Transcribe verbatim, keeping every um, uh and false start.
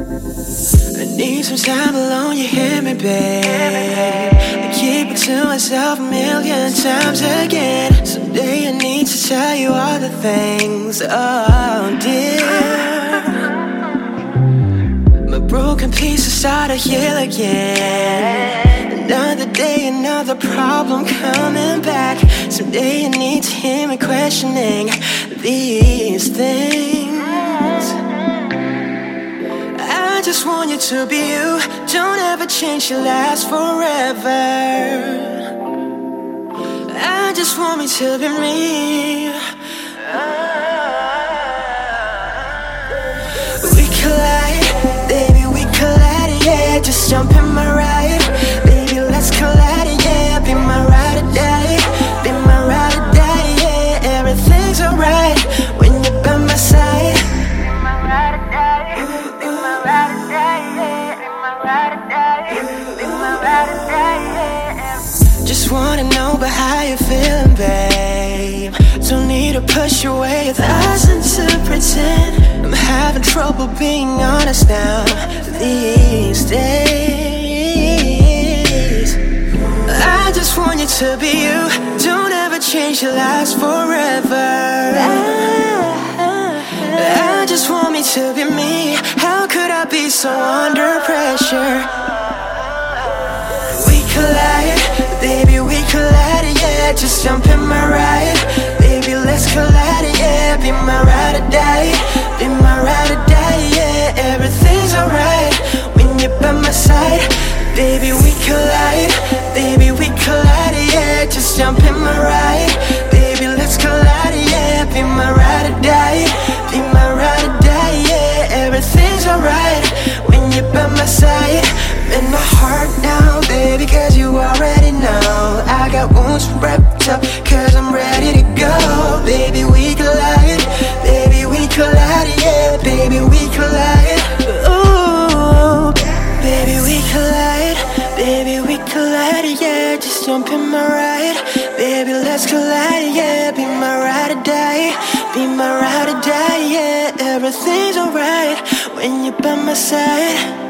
I need some time alone, you hear me, babe? I keep it to myself a million times again. Someday I need to tell you all the things, oh dear. My broken pieces start to heal again. Another day, another problem coming back. Someday I need to hear me questioning these things. I just want you to be you. Don't ever change, you'll last forever. I just want me to be me. We collide, baby, we collide, yeah. Just jump in my ride, baby, let's collide, yeah. Be my ride or die, be my ride or die, yeah. Everything's alright when you're by my side. Be my ride or die, be my ride or die, yeah. Be my ride or die, be my ride or die, yeah. Just wanna know about how you feeling, babe. Don't need to push your way a thousand to pretend. I'm having trouble being honest now these days. I just want you to be you. Don't ever change, your last forever. I just want me to be me. How could I be so under pressure? We collide, baby, we collide, yeah. Just jump in my ride, baby, let's collide, yeah. Be my ride or die, be my ride or die, yeah. Everything's alright when you're by my side. Baby, we collide, baby, we collide, yeah. Just jump in my ride, baby, let's collide, yeah. Be my ride or die, be my ride or die, yeah. Everything's alright when you're by my side. I'm in my heart now, baby, cause you already know. I got wounds wrapped up, cause I'm ready to go. Baby, we collide, baby, we collide, yeah. Baby, we collide, ooh. Baby, we collide, baby, we collide, yeah. Just jump in my ride, baby, let's collide, yeah. Be my ride or die, be my ride or die, yeah. Everything's alright when you're by my side.